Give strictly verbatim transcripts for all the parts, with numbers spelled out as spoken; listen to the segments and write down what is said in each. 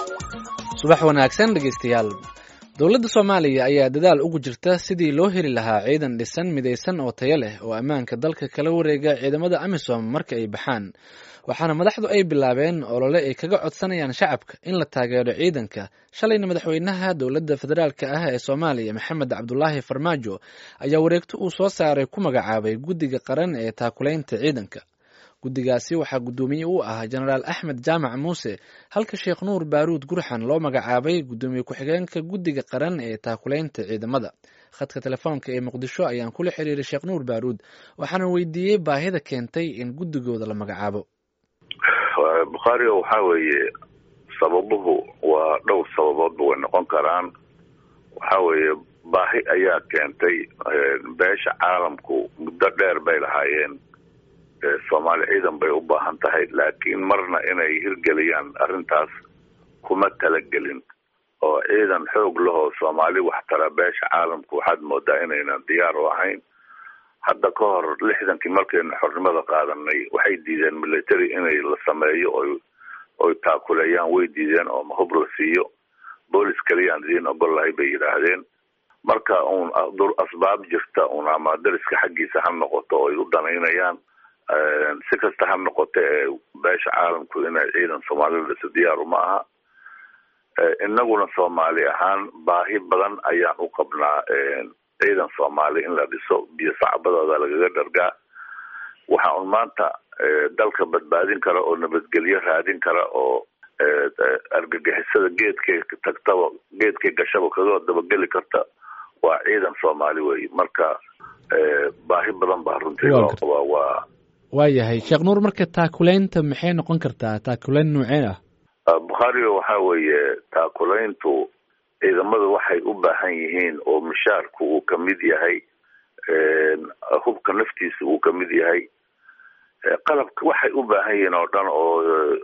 subax wanaagsan dhegeystayaal. Dowladda Soomaaliya ayaa dadaal ugu jirta sidii loo heli lahaa ciidan dhisan midaysan oo tayo leh oo ammaanka dalka kala wareega ciidamada AMISOM marka ay baxaan. Waxaana madaxdu ay bilaabeen olole ay kaga codsanayaan shacabka in la taageero ciidanka. Shalayna madaxweynaha dowladda federaalka ah ee Soomaaliya Maxamed Cabdullaahi Farmaajo ayaa wareegto uu soo saaray ku magacaabay guddiga qaran ee taakulaynta ciidanka. guddigaasi waxaa guddoomiye u ah Generaal Axmed Jaamac Muuse, halka Sheekh Nuur Baaruud Gurxan loo magacaabay guddoomiye ku-xigeenka guddiga qaran ee taakulaynta ciidamada. Khadka telefoonka ee Muqdisho ayaan kula xiriiray Sheekh Nuur Baaruud, waxaana weydiiyey baahida keentay in guddigooda la magacaabo. Bukhari waxa weeye sababuhu waa dhowr sababood way noqon karaan. waxa weeye baahi ayaa keentay beesha caalamku muddo dheer bay lahaayeen Soomaali ciidan bay u baahan tahay, laakiin marna inay hirgeliyaan arrintaas kuma talagelin oo ciidan xoog leh oo Soomaali wax tara beesha caalamku waxaad moodaa inaynan diyaar u ahayn. hadda ka hor lixdankii markaynu xornimada qaadanay waxay diideen military inay la sameeyo oo oo taakulayaan way diideen oo hub la siiyo, boolis kaliyaan diin ogol lahay bay yiraahdeen. marka uun dur asbaab jirta uun ama dariska xaggiisa ha noqoto oo ay u danaynayaan si kasta ha noqotee beesha caalamku inay ciidan Soomaaliyeed la diyaar uma aha. innaguna Soomaali ahaan baahi badan ayaan u qabnaa ciidan Soomaali in la dhiso, biyo sacbadooda lagaga dhargaa. waxa uu maanta dalka badbaadin kara oo nabadgelyo raadin kara oo argagixisada geedkay tagtaba geedkay gashaba kaga dabageli karta waa ciidan Soomaali weey. marka baahi badan baa runtii waa waa waayahay. Sheekh Nuur, marka taakulaynta maxay noqon kartaa? taakulayn noocee ah? Bukhari waxa weeye taakulayntu ciidamadu waxay u baahan yihiin oo mushaarku uu ka mid yahay, hubka naftiisa uu ka mid yahay, qalabka waxay u baahan yihiin oo dhan oo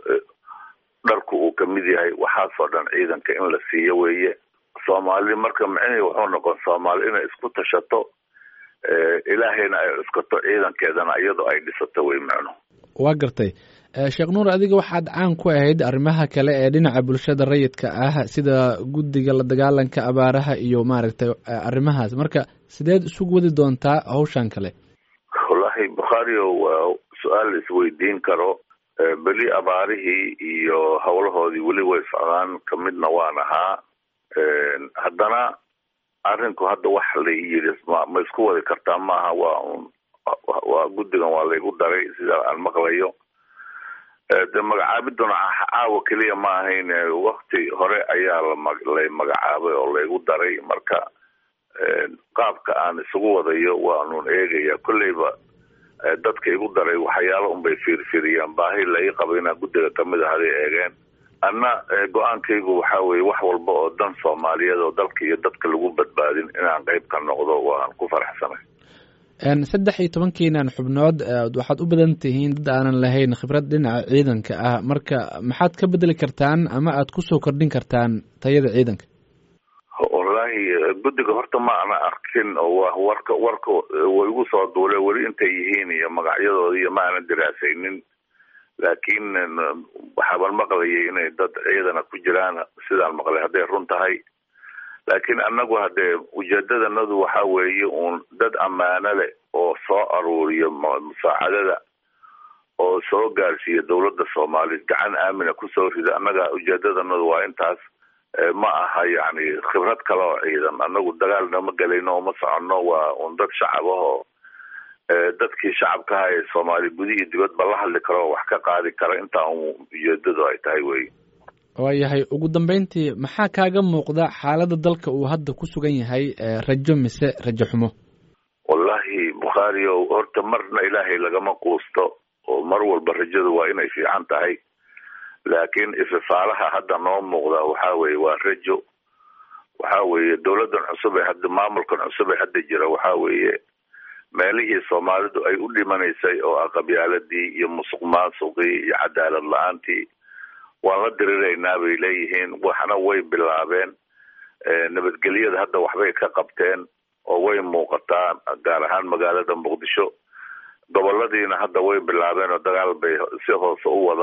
dharku uu ka mid yahay, waxaasoo dhan ciidanka in la siiyo weeye. Soomaali marka macnaheedu wuxuu noqon Soomaali inay isku tashato, ilaahayna ay cuskato ciidankeedana iyadoo ay dhisato way macno. waa gartay. Sheekh Nuur, adiga waxaad caan ku ahayd arrimaha kale ee dhinaca bulshada rayidka ah sida guddiga la dagaalanka abaaraha iyo maaragtay arrimahaas. marka sideed isugu wadi doontaa hawshan kale? wallahi Bukhari waa su'aal isweydiin karo. beli abaarihii iyo hawlahoodii weli way socdaan, kamidna waan ahaa. haddana arrinku hadda wax la yiri ma isku wadi kartaa maaha. waa waa guddigan waa laygu daray sida aan maqlayo. de magacaabiduna caawa keliya ma ahayn, waqti hore ayaa la magacaabay oo laygu daray. marka qaabka aan isugu wadayo waanuun eegaya. kolleyba dadka igu daray waxyaalo unbay fiirfiiriyaan baahi la ii qabo inaa guddiga kamid ah haday eegeen. anna go-aankaygu waxa weeye wax walba oo dan Soomaaliyeed oo dalka iyo dadka lagu badbaadin inaan qayb ka noqdo waan ku faraxsanay. saddex iyo tobankiinan xubnood waxaad u badan tihiin dad aanan lahayn khibrad dhinaca ciidanka ah. marka maxaad ka bedeli kartaan ama aad kusoo kordhin kartaan tayada ciidanka? wallahi guddiga horta ma ana arkin oo warka warka way igu soo duulay weli intay yihiin iyo magacyadooda iyo ma ana diraasaynin. laakiin waxaan maqlayay inay dad ciidana ku jiraan sidaan maqlay hadday run tahay. laakiin annagu haddee ujeedadanadu waxa weeye uun dad ammaano leh oo soo aruuriyo musaacadada oo soo gaarsiiya dowladda Soomaaliyeed gacan aamina kusoo rida. annaga ujeedadanadu waa intaas, ma aha yacni khibrad kale oo ciidan. annagu dagaalna ma galayno oo ma soconno, waa uun dad shacab ahoo dadkii shacabka aha ee Soomaali gudihi iyo dibadba la hadli karo wax ka qaadi kara. intaa ujeedadu ay tahay wey. waayahay. ugu dambeyntii maxaa kaaga muuqda xaaladda dalka uu hadda ku sugan yahay, rajo mise rajo xumo? wallahi Bukhari horta marna ilaahay lagama quusto oo mar walba rajadu waa inay fiican tahay. laakiin ififaalaha hadda noo muuqda waxa weeye waa rajo. waxa weeye dowladdan cusub ee hadda maamulkan cusub ee hadda jira waxa weeye meelihii Soomaalidu ay u dhimanaysay oo aqabyaaladii iyo musuqmaasuqii iyo cadaalad la-aantii waan la diriraynaa bay leeyihiin. waxna way bilaabeen. nabadgelyada hadda waxbay ka qabteen oo way muuqataa gaar ahaan magaalada Muqdisho. goboladiina hadda way bilaabeen oo dagaal bay si hoose u wadaan.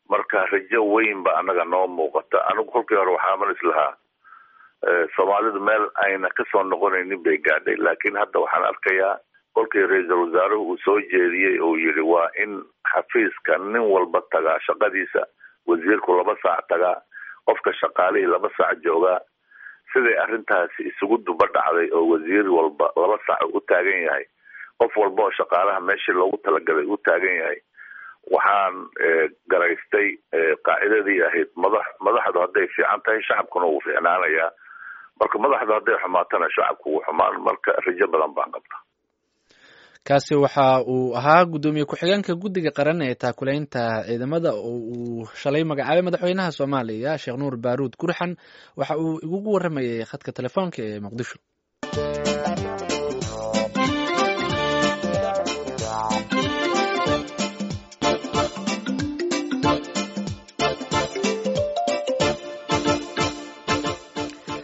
marka rajo weyn ba anaga noo muuqata. anigu kolkii hore waxaa malis lahaa soomaalidu meel ayna kasoo noqonaynin bay gaadhay, laakiin hadda waxaan arkayaa kolkii ra-iisul wasaaruhu uu soo jeediyey oo yidhi waa in xafiiska nin walba tagaa shaqadiisa, wasiirku laba saac tagaa, qofka shaqaalihii laba saac joogaa, siday arrintaasi isugu duba dhacday oo wasiir walba laba saac u taagan yahay, qof walba oo shaqaalaha meeshii loogu talagalay u taagan yahay. waxaan garaystay qaacidadii ahayd madax madaxdu hadday fiican tahay shacabkuna wuu fiicnaanayaa, marka madaxdu hadday xumaatana shacabku wuu xumaan. marka rajo badan baan qabtaa. kaasi waxa uu ahaa guddoomiye ku-xigeenka guddiga qaran ee taakulaynta ciidamada oo uu shalay magacaabay madaxweynaha soomaaliya sheekh nuur baaruud gurxan. waxa uu igugu waramayay khadka telefoonka ee muqdisho.